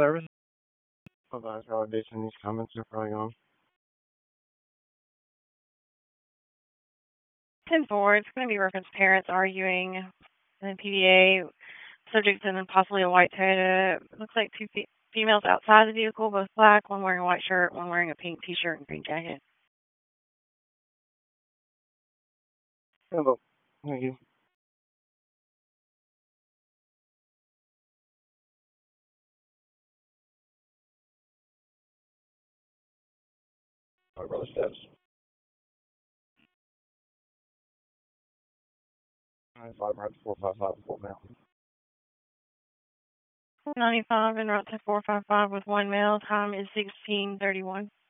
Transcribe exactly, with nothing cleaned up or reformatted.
Service. Provide validation. These comments are probably on. ten four, it's going to be reference parents arguing in P D A, subject and then possibly a white Toyota. Looks like two fe- females outside the vehicle, both black, one wearing a white shirt, one wearing a pink t-shirt and green jacket. Hello. Thank you. My brother steps. Nine five right to four five five four now. ninety-five en route to four five five with one male. Time is sixteen thirty-one.